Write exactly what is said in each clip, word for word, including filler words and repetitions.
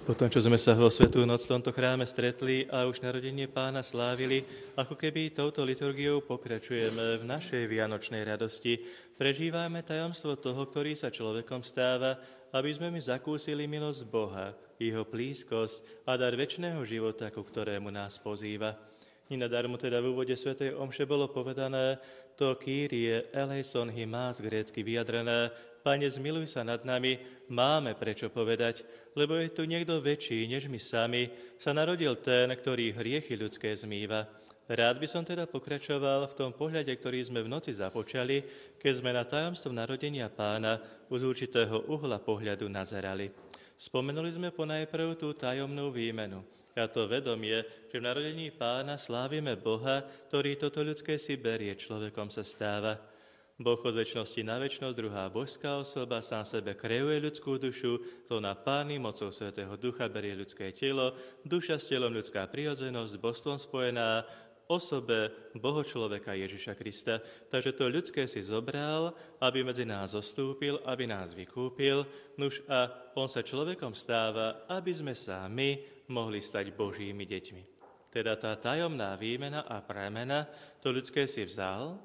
Po tom, čo sme sa vo Svätú noc v tomto chráme stretli a už narodenie Pána slávili, ako keby touto liturgiou pokračujeme v našej vianočnej radosti. Prežívame tajomstvo toho, ktorý sa človekom stáva, aby sme mi zakúsili milosť Boha, jeho blízkosť a dar večného života, ku ktorému nás pozýva. Nenadarmo teda v úvode svätej omše bolo povedané to Kyrie eleison hymás, grécky vyjadrené: Pane, zmiluj sa nad nami, máme prečo povedať, lebo je tu niekto väčší, než my sami, sa narodil ten, ktorý hriechy ľudské zmýva. Rád by som teda pokračoval v tom pohľade, ktorý sme v noci započali, keď sme na tajomstvo narodenia Pána z určitého uhla pohľadu nazerali. Spomenuli sme ponajprv tú tajomnú výmenu. A to vedomie, že v narodení Pána slávime Boha, ktorý toto ľudské si berie, človekom sa stáva. Boh od večnosti na večnosť, druhá božská osoba, sám sebe kreuje ľudskú dušu, to na Pány mocou Svätého Ducha berie ľudské telo, duša s telom ľudská prirodzenosť, s božstvom spojená, osobe Boho človeka Ježiša Krista. Takže to ľudské si zobral, aby medzi nás zostúpil, aby nás vykúpil, nuž a on sa človekom stáva, aby sme sa my mohli stať Božími deťmi. Teda tá tajomná výmena a premena, to ľudské si vzal,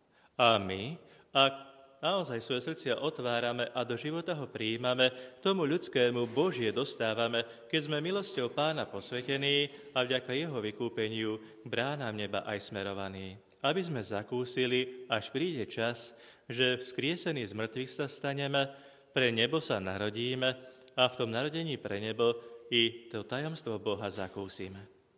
a my, ak naozaj svoje srdcia otvárame a do života ho prijímame, tomu ľudskému Božie dostávame, keď sme milosťou Pána posvetení a vďaka jeho vykúpeniu k bránám neba aj smerovaní. Aby sme zakúsili, až príde čas, že vzkriesení z mŕtvych sa staneme, pre nebo sa narodíme a v tom narodení pre nebo i to tajomstvo Boha zakúsime.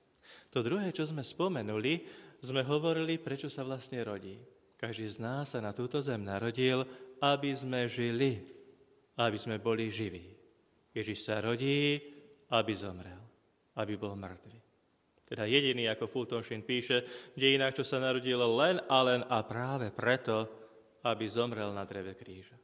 To druhé, čo sme spomenuli, sme hovorili, prečo sa vlastne rodí. Každý z nás sa na túto zem narodil, aby sme žili, aby sme boli živí. Ježiš sa rodí, aby zomrel, aby bol mŕtvy. Teda jediný, ako Fulton Sheen píše, v dejinách, čo sa narodil len a len a práve preto, aby zomrel na dreve kríža.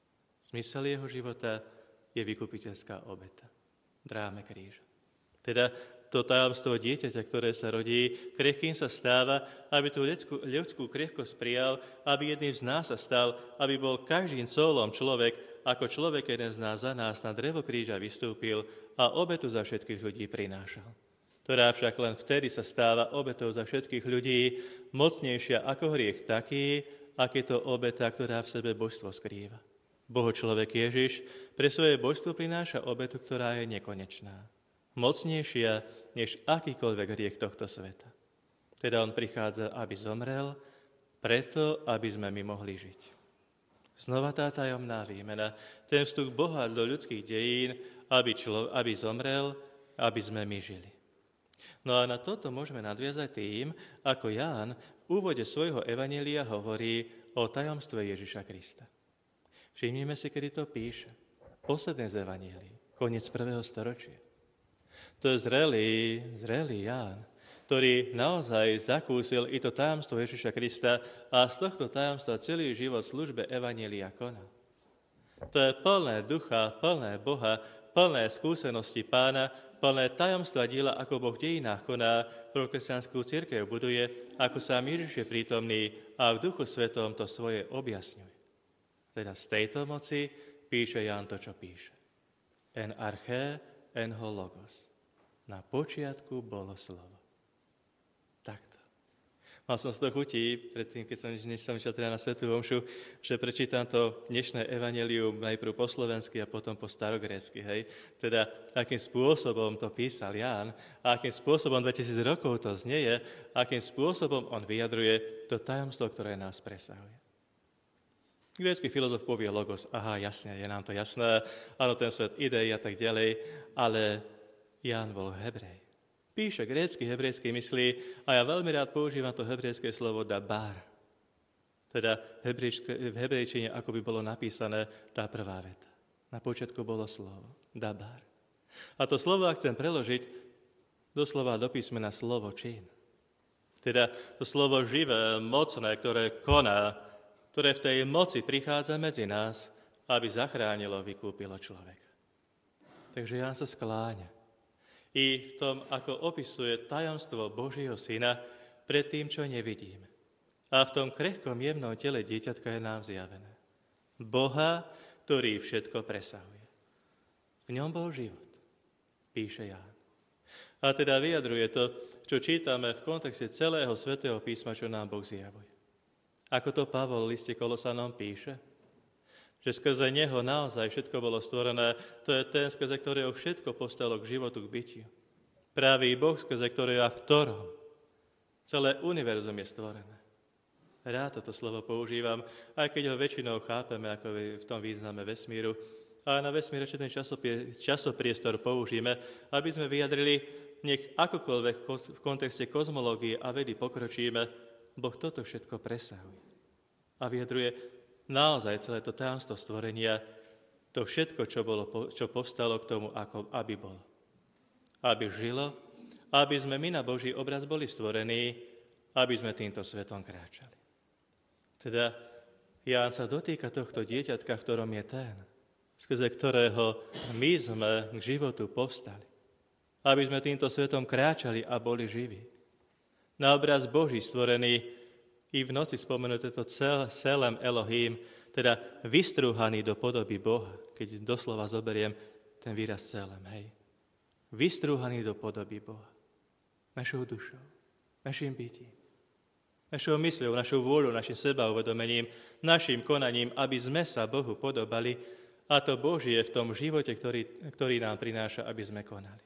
Zmysel jeho života je vykupiteľská obeta, dráme kríža. Teda to tajomstvo dieťaťa, ktoré sa rodí, krehkým sa stáva, aby tú ľudskú, ľudskú krehkosť prijal, aby jedným z nás sa stal, aby bol každým solom človek, ako človek jeden z nás za nás na drevo kríža vystúpil a obetu za všetkých ľudí prinášal. Ktorá však len vtedy sa stáva obetou za všetkých ľudí, mocnejšia ako hriech taký, ak je to obeta, ktorá v sebe božstvo skrýva. Boho človek Ježiš pre svoje božstvo prináša obetu, ktorá je nekonečná. Mocnejšia než akýkoľvek hriech tohto sveta. Teda on prichádza, aby zomrel, preto, aby sme my mohli žiť. Znova tá tajomná výmena, ten vstup Boha do ľudských dejín, aby, člo, aby zomrel, aby sme my žili. No a na toto môžeme nadviazať tým, ako Ján v úvode svojho evanjelia hovorí o tajomstve Ježiša Krista. Všimnime si, kedy to píše. Posledné z evanjelií, koniec prvého storočia. To je zrelý, zrelý Ján, ktorý naozaj zakúsil i to tajomstvo Ježiša Krista a z tohto tajomstva celý život v službe evanjelia konal. To je plné ducha, plné Boha, plné skúsenosti Pána, plné tajomstva diela, ako Boh v dejinách koná, pro kresťanskú cirkev buduje, ako sám Ježiš je prítomný a v Duchu Svetom to svoje objasňuje. Teda z tejto moci píše Ján to, čo píše. En arché, en ho logos. Na počiatku bolo slovo. Takto. Mal som z toho chutí, predtým, keď som, než som išiel teda na svätú omšu, že prečítam to dnešné evanjelium najprv po slovensky a potom po starogrécky. Hej? Teda, akým spôsobom to písal Ján a akým spôsobom dvetisíc rokov to znieje, akým spôsobom on vyjadruje to tajomstvo, ktoré nás presahuje. Grécky filozof povie logos, aha, jasne, je nám to jasné, áno, ten svet ideí a tak ďalej, ale Ján bol Hebrej. Píše grécky, hebrejský myslí a ja veľmi rád používam to hebrejské slovo dabar. Teda v hebrejčine, ako by bolo napísané tá prvá veta. Na počiatku bolo slovo, dabar. A to slovo, ak chcem preložiť, doslova do písmena slovo čin. Teda to slovo živé, mocné, ktoré koná, ktoré v tej moci prichádza medzi nás, aby zachránilo, vykúpilo človeka. Takže Ján sa skláňa. I v tom, ako opisuje tajomstvo Božieho Syna pred tým, čo nevidíme. A v tom krehkom jemnom tele dieťatka je nám zjavené. Boha, ktorý všetko presahuje. V ňom bol život. píše Ján. A teda vyjadruje to, čo čítame v kontexte celého svätého písma, čo nám Boh zjavuje. Ako to Pavol v liste Kolosanom píše, že skrze neho naozaj všetko bolo stvorené, to je ten, skrze ktorého všetko postalo k životu, k bytiu. Pravý Boh, skrze ktorého a v ktorom celé univerzum je stvorené. Rád toto slovo používam, aj keď ho väčšinou chápeme ako v tom význame vesmíru. A na vesmír ešte ten časopriestor použijeme, aby sme vyjadrili, nech akokoľvek v kontexte kozmológie a vedy pokročíme, Boh toto všetko presahuje. A vyjadruje naozaj celé to tajomstvo stvorenia, to všetko, čo, bolo, čo povstalo k tomu, ako, aby bolo. Aby žilo, aby sme my na Boží obraz boli stvorení, aby sme týmto svetom kráčali. Teda Ján sa dotýka tohto dieťatka, v ktorom je ten, skrze ktorého my sme k životu povstali. Aby sme týmto svetom kráčali a boli živí. Na obraz Boží stvorený, i v noci spomenuté to cel, celém Elohim, teda vystrúhaný do podoby Boha, keď doslova zoberiem ten výraz celém, hej. Vystrúhaný do podoby Boha. Našou dušou, našim bytím. Našou mysľou, našou vôľou, našim sebauvedomením, našim konaním, aby sme sa Bohu podobali, a to Božie v tom živote, ktorý, ktorý nám prináša, aby sme konali.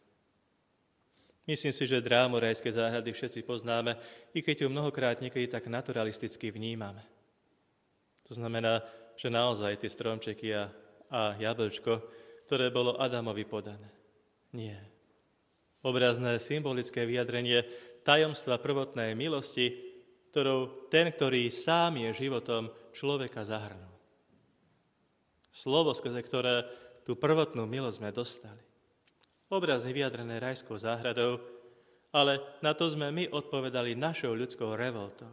Myslím si, že drámu rajské záhrady všetci poznáme, i keď ju mnohokrát niekedy tak naturalisticky vnímame. To znamená, že naozaj tie stromčeky a, a jablčko, ktoré bolo Adamovi podané. Nie. Obrazné symbolické vyjadrenie tajomstva prvotnej milosti, ktorou ten, ktorý sám je životom, človeka zahrnul. Slovo, skrze ktoré tú prvotnú milosť sme dostali. Obrazne vyjadrené rajskou záhradou, ale na to sme my odpovedali našou ľudskou revoltou.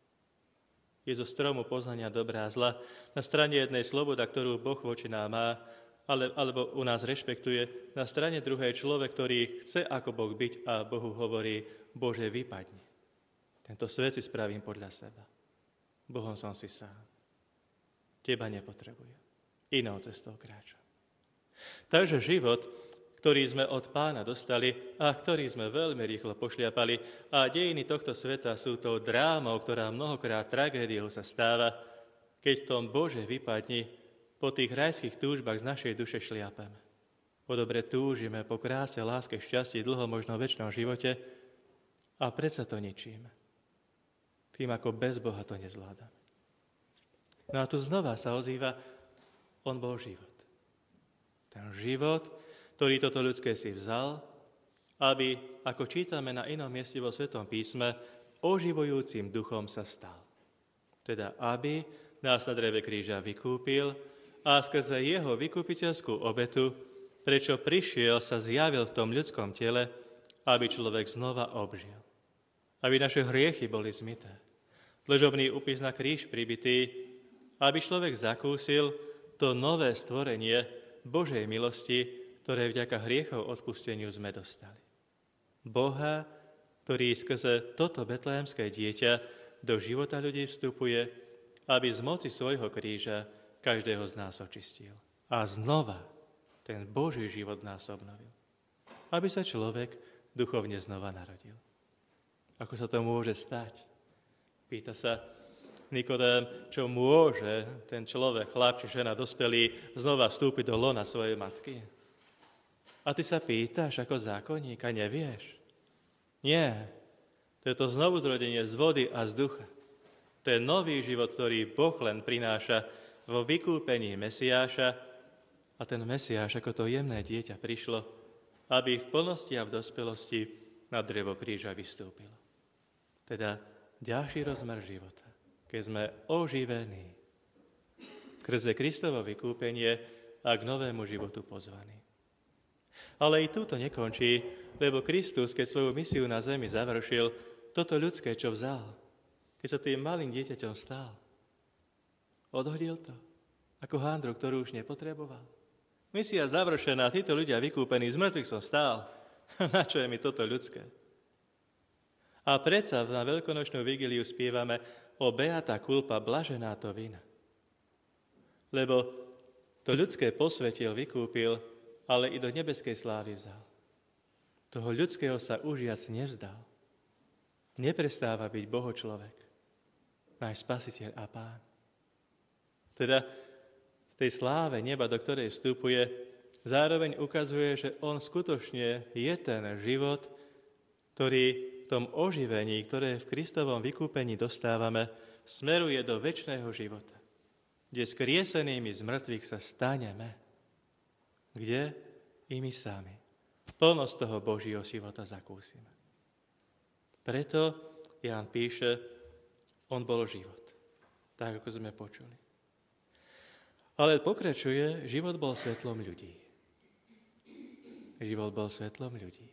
Je zo stromu poznania dobrá a zla na strane jednej sloboda, ktorú Boh voči nám má, ale, alebo u nás rešpektuje, na strane druhej človek, ktorý chce ako Boh byť a Bohu hovorí, Bože, vypadni. Tento svet si spravím podľa seba. Bohom som si sám. Teba nepotrebujem. Inou cestou kráčam. Takže život, ktorý sme od Pána dostali a ktorý sme veľmi rýchlo pošliapali, a dejiny tohto sveta sú tou drámou, ktorá mnohokrát tragédiou sa stáva, keď v tom Bože vypadni, po tých rajských túžbách z našej duše šliapeme. Po dobre túžime, po kráse, láske, šťastí, dlho možno väčšnom živote a predsa to ničíme. Tým, ako bez Boha to nezvládame. No a tu znova sa ozýva, on bol život. Ten život, ktorý toto ľudské si vzal, aby, ako čítame na inom mieste vo Svetom písme, oživujúcim duchom sa stal. Teda, aby nás na dreve kríža vykúpil a skrze jeho vykúpiteľskú obetu, prečo prišiel, sa zjavil v tom ľudskom tele, aby človek znova obžil. Aby naše hriechy boli zmyté. Ležobný úpis na kríž pribitý, aby človek zakúsil to nové stvorenie Božej milosti, ktoré vďaka hriechov odpusteniu sme dostali. Boha, ktorý skrze toto betlehemské dieťa do života ľudí vstupuje, aby z moci svojho kríža každého z nás očistil. A znova ten Boží život nás obnovil. Aby sa človek duchovne znova narodil. Ako sa to môže stať? Pýta sa Nikodém, čo môže ten človek, chlap či žena dospelý, znova vstúpiť do lona svojej matky. A ty sa pýtaš ako zákonník a nevieš? Nie. To je to znovuzrodenie z vody a z ducha. To je nový život, ktorý Boh len prináša vo vykúpení Mesiáša, a ten Mesiáš, ako to jemné dieťa, prišlo, aby v plnosti a v dospelosti na drevo kríža vystúpilo. Teda ďalší rozmer života, keď sme oživení, skrze Kristovo vykúpenie a k novému životu pozvaní. Ale i tu to nekončí, lebo Kristus, keď svoju misiu na zemi završil, toto ľudské, čo vzal, keď sa tým malým dieťaťom stál, odhodil to ako handru, ktorú už nepotreboval. Misia završená, títo ľudia vykúpení, z mŕtvych som stál. Na čo je mi toto ľudské? A predsa na veľkonočnú vigíliu spievame o beata culpa, blažená to vina. Lebo to ľudské posvetil, vykúpil, ale i do nebeskej slávy vzal. toho ľudského sa už viac nevzdal. Neprestáva byť Bohočlovek, náš Spasiteľ a Pán. Teda v tej sláve neba, do ktorej vstupuje, zároveň ukazuje, že on skutočne je ten život, ktorý v tom oživení, ktoré v Kristovom vykúpení dostávame, smeruje do večného života, kde skriesenými z mŕtvych sa staneme, kde i my sami plnosť toho Božieho života zakúsime. Preto Ján píše, on bol život, tak ako sme počuli. Ale pokračuje, život bol svetlom ľudí. Život bol svetlom ľudí.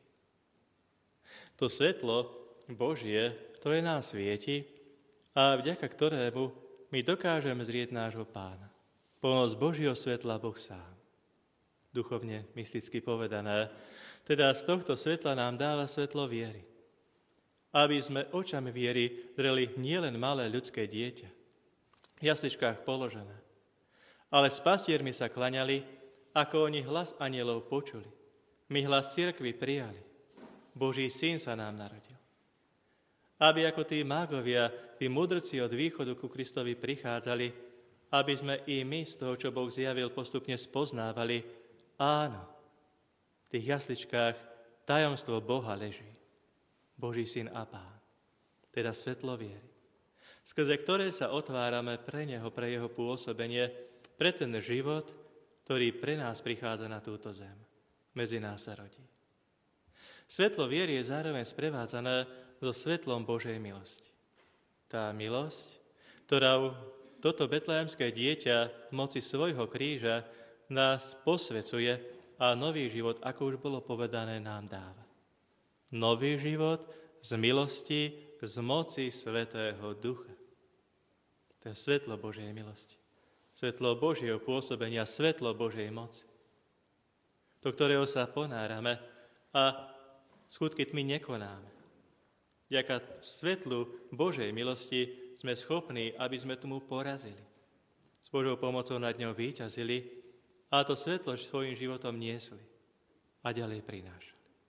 To svetlo Božie, ktoré nám svieti a vďaka ktorému my dokážeme zrieť nášho Pána. Plnosť Božieho svetla Boh sám. Duchovne, mysticky povedané. Teda z tohto svetla nám dáva svetlo viery. Aby sme očami viery dreli nielen malé ľudské dieťa, v jasličkách položené, ale s pastiermi sa klaňali, ako oni hlas anielov počuli. My hlas cirkvi prijali. Boží syn sa nám narodil. Aby ako tí mágovia, tí mudrci od východu ku Kristovi prichádzali, aby sme i my z toho, čo Boh zjavil, postupne spoznávali, áno, v tých jasličkách tajomstvo Boha leží. Boží syn a Pán, teda svetlo viery, skrze ktoré sa otvárame pre Neho, pre Jeho pôsobenie, pre ten život, ktorý pre nás prichádza na túto zem. Medzi nás sa rodí. Svetlo viery je zároveň sprevádzané so svetlom Božej milosti. Tá milosť, ktorá toto betlehemské dieťa v moci svojho kríža nás posvecuje a nový život, ako už bolo povedané, nám dáva. Nový život z milosti, z moci Svätého Ducha. To je svetlo Božej milosti. Svetlo Božieho pôsobenia, svetlo Božej moci, do ktorého sa ponárame a skutky tmy nekonáme. Vďaka svetlu Božej milosti sme schopní, aby sme tmu porazili. S Božou pomocou nad ňou víťazili a to svetlo svojím životom niesli a ďalej prinášali.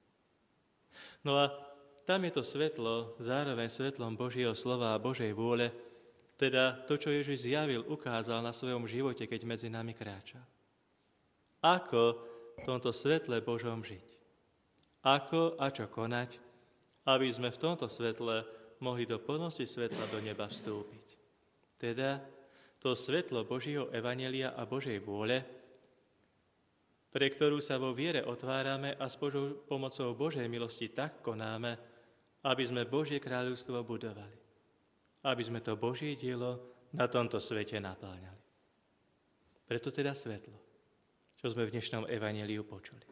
No a tam je to svetlo, zároveň svetlom Božieho slova a Božej vôle, teda to, čo Ježiš zjavil, ukázal na svojom živote, keď medzi nami kráčal. Ako v tomto svetle Božom žiť? Ako a čo konať, aby sme v tomto svetle mohli do plnosti svetla do neba vstúpiť? Teda to svetlo Božieho evanjelia a Božej vôle, pre ktorú sa vo viere otvárame a s Božou pomocou Božej milosti tak konáme, aby sme Božie kráľovstvo budovali. Aby sme to Božie dielo na tomto svete napĺňali. Preto teda svetlo, čo sme v dnešnom evanjeliu počuli.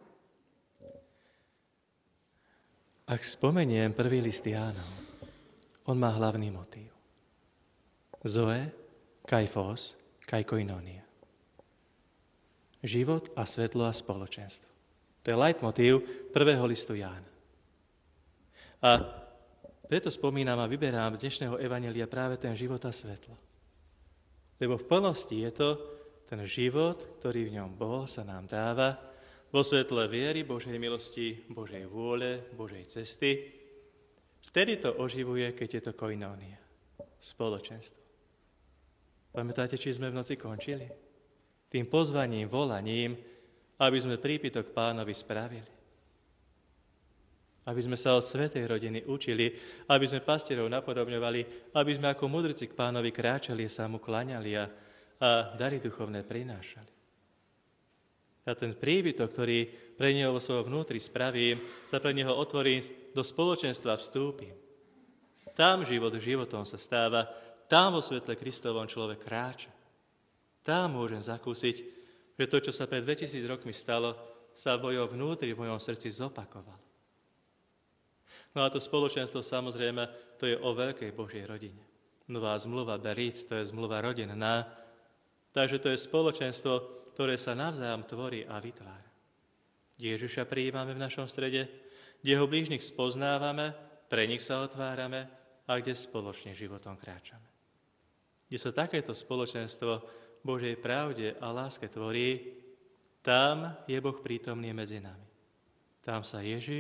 Ak spomeniem prvý list Jánov, on má hlavný motív. Zoe, kai phos, kai koinonia. Život a svetlo a spoločenstvo. To je leitmotív prvého listu Jána. A preto spomínam a vyberám z dnešného evanjelia práve ten život a svetlo. Lebo v plnosti je to ten život, ktorý v ňom bol, sa nám dáva vo svetle viery, Božej milosti, Božej vôle, Božej cesty. Vtedy to oživuje, keď je to koinónia, spoločenstvo. Pamätáte, či sme v noci končili? Tým pozvaním, volaním, aby sme prípitok Pánovi spravili. Aby sme sa od svätej rodiny učili, aby sme pastierov napodobňovali, aby sme ako mudrci k Pánovi kráčali a sa mu klaňali a, a dary duchovné prinášali. A ten príbytok, ktorý pre neho vo svojom vnútri spravím, sa pre neho otvorí, do spoločenstva vstúpim. Tam život životom sa stáva, tam vo svetle Kristovom človek kráča. Tam môžem zakúsiť, že to, čo sa pred dvetisíc rokmi stalo, sa v mojom vnútri, v mojom srdci zopakovalo. No a to spoločenstvo, samozrejme, to je o veľkej Božej rodine. Nová zmluva Berit, to je zmluva rodinná, takže to je spoločenstvo, ktoré sa navzájom tvorí a vytvára. Ježiša prijímame v našom strede, kde ho blížnych spoznávame, pre nich sa otvárame a kde spoločne životom kráčame. Kde sa takéto spoločenstvo Božej pravde a láske tvorí, tam je Boh prítomný medzi nami. Tam sa Ježiš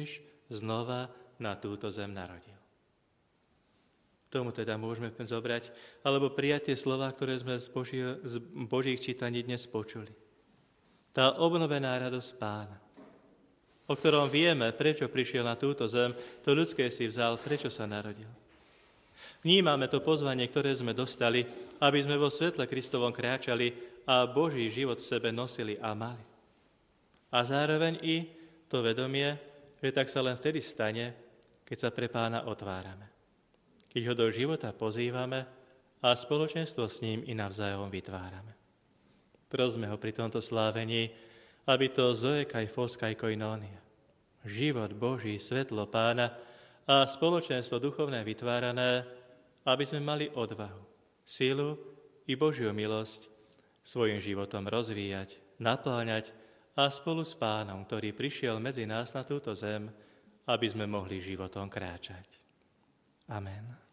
znova na túto zem narodil. Tomu teda môžeme zobrať, alebo prijať tie slová, ktoré sme z, Boží, z Božích čítaní dnes počuli. Tá obnovená radosť Pána, o ktorom vieme, prečo prišiel na túto zem, to ľudské si vzal, prečo sa narodil. Vnímame to pozvanie, ktoré sme dostali, aby sme vo svetle Kristovom kráčali a Boží život v sebe nosili a mali. A zároveň i to vedomie, že tak sa len vtedy stane, keď sa pre Pána otvárame. Keď ho do života pozývame a spoločenstvo s ním i navzájom vytvárame. Prosme ho pri tomto slávení, aby to Zoe kai fos kai koinónia, život Boží, svetlo Pána a spoločenstvo duchovné vytvárané, aby sme mali odvahu, silu i Božiu milosť svojim životom rozvíjať, napĺňať a spolu s Pánom, ktorý prišiel medzi nás na túto zem, aby sme mohli životom kráčať. Amen.